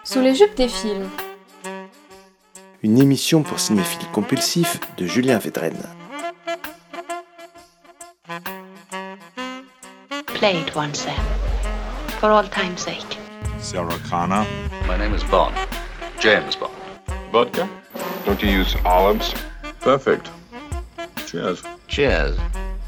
Sous les jupes des films. Une émission pour cinéphiles compulsifs de Julien Védrenne. Play it once then, for all time's sake. Sarah Connor. My name is Bond. James Bond. Vodka? Don't you use olives? Perfect. Cheers. Cheers.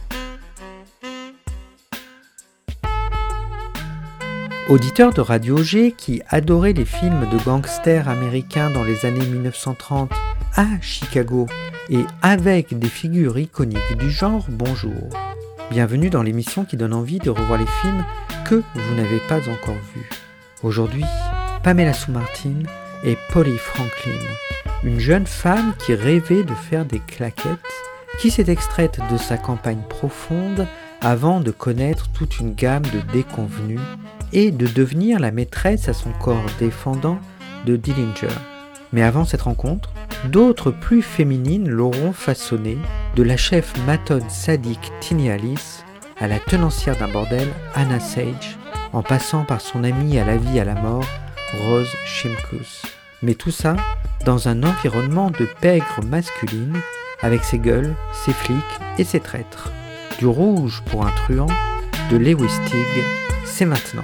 Auditeur de Radio G qui adorait les films de gangsters américains dans les années 1930 à Chicago et avec des figures iconiques du genre, bonjour. Bienvenue dans l'émission qui donne envie de revoir les films que vous n'avez pas encore vus. Aujourd'hui, Pamela Sue Martin et Polly Franklin, une jeune femme qui rêvait de faire des claquettes, qui s'est extraite de sa campagne profonde avant de connaître toute une gamme de déconvenues et de devenir la maîtresse à son corps défendant de Dillinger. Mais avant cette rencontre, d'autres plus féminines l'auront façonnée, de la chef matone sadique Tinny Alice à la tenancière d'un bordel Anna Sage, en passant par son amie à la vie à la mort Rose Shimkus. Mais tout ça dans un environnement de pègres masculines, avec ses gueules, ses flics et ses traîtres. Du rouge pour un truand, de Lewis Teague, c'est maintenant.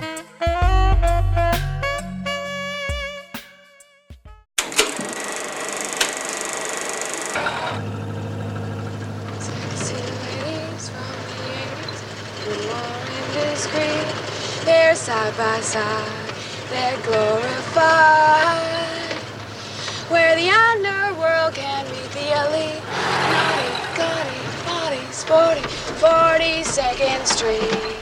They're side by side, they're glorified. Where the underworld can meet the elite. Naughty, gaudy, naughty, sporty, 42nd Street.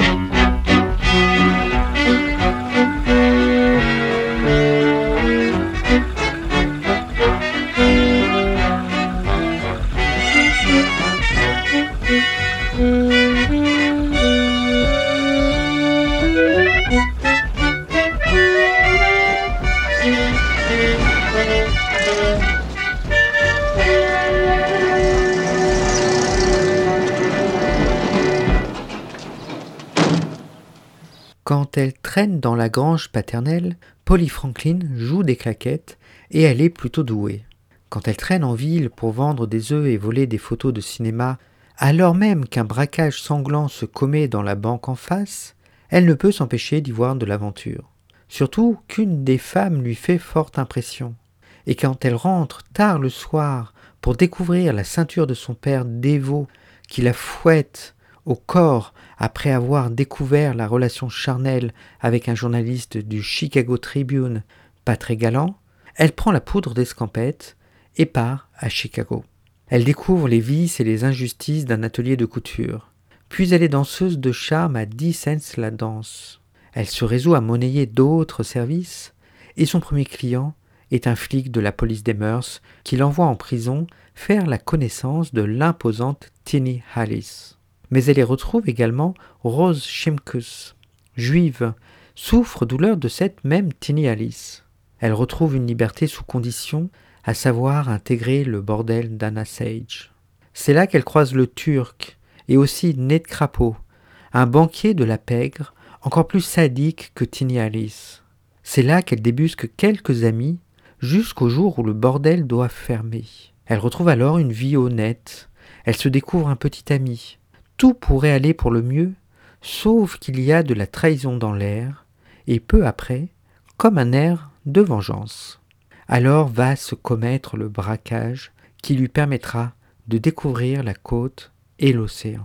Quand elle traîne dans la grange paternelle, Polly Franklin joue des claquettes et elle est plutôt douée. Quand elle traîne en ville pour vendre des œufs et voler des photos de cinéma, alors même qu'un braquage sanglant se commet dans la banque en face, elle ne peut s'empêcher d'y voir de l'aventure. Surtout qu'une des femmes lui fait forte impression. Et quand elle rentre tard le soir pour découvrir la ceinture de son père dévot qui la fouette au corps après avoir découvert la relation charnelle avec un journaliste du Chicago Tribune pas très galant, elle prend la poudre d'escampette et part à Chicago. Elle découvre les vices et les injustices d'un atelier de couture. Puis elle est danseuse de charme à 10 cents la danse. Elle se résout à monnayer d'autres services et son premier client est un flic de la police des mœurs qui l'envoie en prison faire la connaissance de l'imposante Tinny Alice. Mais elle y retrouve également Rose Shimkus, juive, souffre-douleur de cette même Tinny Alice. Elle retrouve une liberté sous condition, à savoir intégrer le bordel d'Anna Sage. C'est là qu'elle croise le Turc et aussi Ned Crapo, un banquier de la pègre, encore plus sadique que Tinny Alice. C'est là qu'elle débusque quelques amis, jusqu'au jour où le bordel doit fermer. Elle retrouve alors une vie honnête, elle se découvre un petit ami. Tout pourrait aller pour le mieux, sauf qu'il y a de la trahison dans l'air, et peu après, comme un air de vengeance. Alors va se commettre le braquage qui lui permettra de découvrir la côte et l'océan.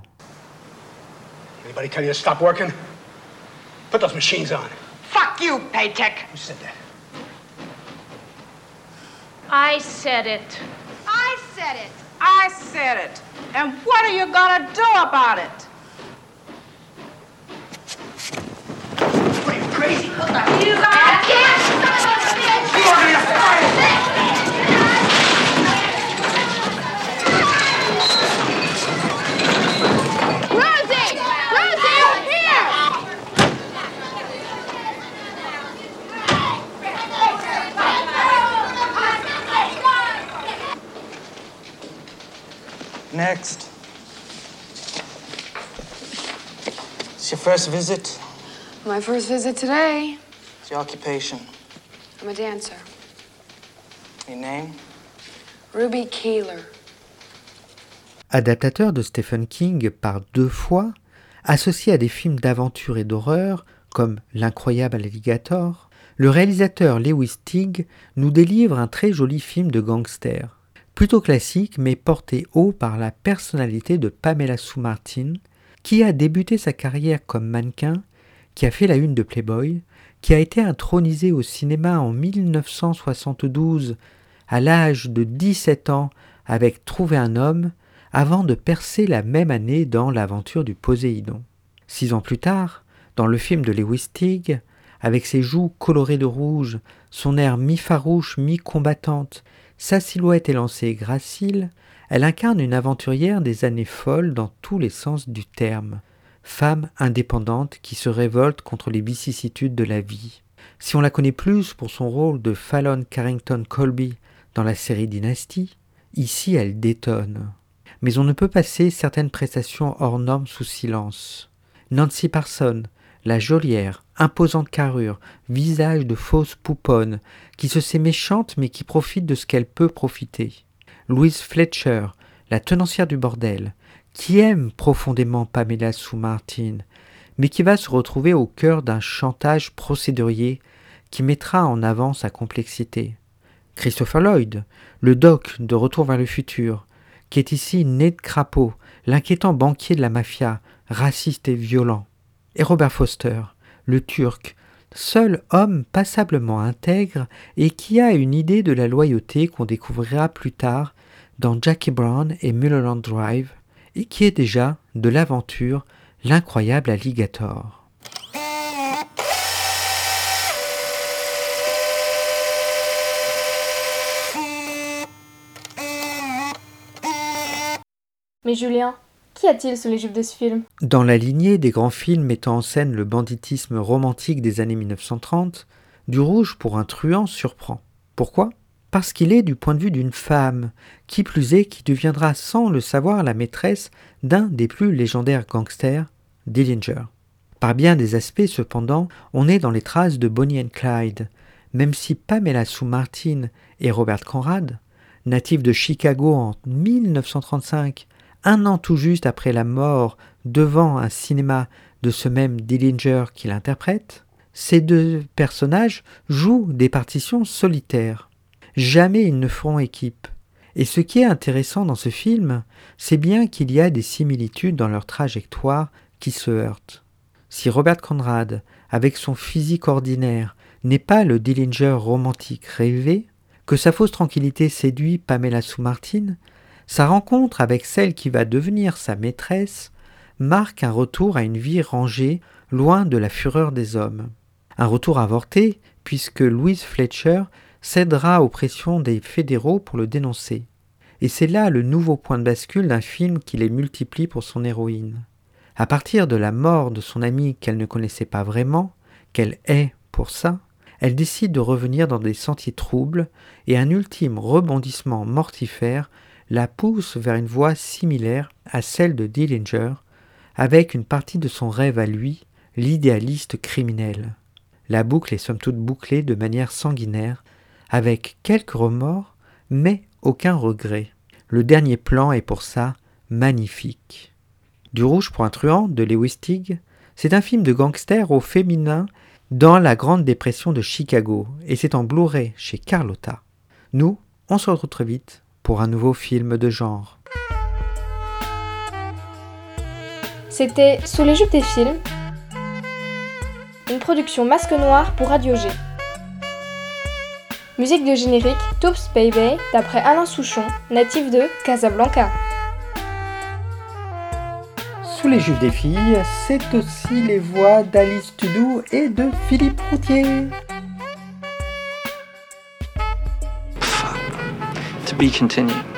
Anybody tell you to stop working? Put those machines on. Fuck you, Paycheck! Who said that? I said it. I said it. I said it. And what are you gonna do about it? What are you, crazy? You can't stop us, bitch! You are gonna Rosie! Rosie, here! Next. It's your first visit? My first visit today. It's your occupation. I'm a dancer. Your name? Ruby Keeler. Adaptateur de Stephen King par 2 fois, associé à des films d'aventure et d'horreur comme L'incroyable alligator, le réalisateur Lewis Teague nous délivre un très joli film de gangster. Plutôt classique mais porté haut par la personnalité de Pamela Sue Martin, qui a débuté sa carrière comme mannequin, qui a fait la une de Playboy, qui a été intronisée au cinéma en 1972 à l'âge de 17 ans avec Trouver un homme, avant de percer la même année dans L'aventure du Poséidon. 6 ans plus tard, dans le film de Lewis Teague, avec ses joues colorées de rouge, son air mi-farouche, mi-combattante, sa silhouette élancée et gracile, elle incarne une aventurière des années folles dans tous les sens du terme, femme indépendante qui se révolte contre les vicissitudes de la vie. Si on la connaît plus pour son rôle de Fallon Carrington Colby dans la série Dynasty, ici elle détonne. Mais on ne peut passer certaines prestations hors normes sous silence. Nancy Parsons, la geôlière, imposante carrure, visage de fausse pouponne, qui se sait méchante mais qui profite de ce qu'elle peut profiter. Louise Fletcher, la tenancière du bordel, qui aime profondément Pamela Sue Martin, mais qui va se retrouver au cœur d'un chantage procédurier qui mettra en avant sa complexité. Christopher Lloyd, le doc de Retour vers le futur, qui est ici Ned Crapo, l'inquiétant banquier de la mafia, raciste et violent. Et Robert Foster, le Turc, seul homme passablement intègre et qui a une idée de la loyauté qu'on découvrira plus tard dans Jackie Brown et Mulholland Drive, et qui est déjà de l'aventure L'incroyable alligator. Mais Julien, qu'y a-t-il sous les jupes de ce film ? Dans la lignée des grands films mettant en scène le banditisme romantique des années 1930, Du Rouge pour un truand surprend. Pourquoi ? Parce qu'il est du point de vue d'une femme, qui plus est qui deviendra sans le savoir la maîtresse d'un des plus légendaires gangsters, Dillinger. Par bien des aspects cependant, on est dans les traces de Bonnie and Clyde, même si Pamela Sue Martin et Robert Conrad, natifs de Chicago en 1935, un an tout juste après la mort devant un cinéma de ce même Dillinger qui l'interprète, ces 2 personnages jouent des partitions solitaires. Jamais ils ne feront équipe. Et ce qui est intéressant dans ce film, c'est bien qu'il y a des similitudes dans leur trajectoire qui se heurtent. Si Robert Conrad, avec son physique ordinaire, n'est pas le Dillinger romantique rêvé, que sa fausse tranquillité séduit Pamela Sue Martin, sa rencontre avec celle qui va devenir sa maîtresse marque un retour à une vie rangée, loin de la fureur des hommes. Un retour avorté, puisque Louise Fletcher cédera aux pressions des fédéraux pour le dénoncer. Et c'est là le nouveau point de bascule d'un film qui les multiplie pour son héroïne. À partir de la mort de son amie qu'elle ne connaissait pas vraiment, qu'elle hait pour ça, elle décide de revenir dans des sentiers troubles et un ultime rebondissement mortifère la pousse vers une voie similaire à celle de Dillinger, avec une partie de son rêve à lui, l'idéaliste criminel. La boucle est somme toute bouclée de manière sanguinaire, avec quelques remords, mais aucun regret. Le dernier plan est pour ça magnifique. Du Rouge pour un truand de Lewis Teague, c'est un film de gangster au féminin dans la Grande Dépression de Chicago, et c'est en Blu-ray chez Carlotta. Nous, on se retrouve très vite pour un nouveau film de genre. C'était Sous les jupes des films, une production Masque Noir pour Radio G. Musique de générique Toops Baby d'après Alain Souchon, natif de Casablanca. Sous les jupes des filles, c'est aussi les voix d'Alice Tudou et de Philippe Routier. To be continued.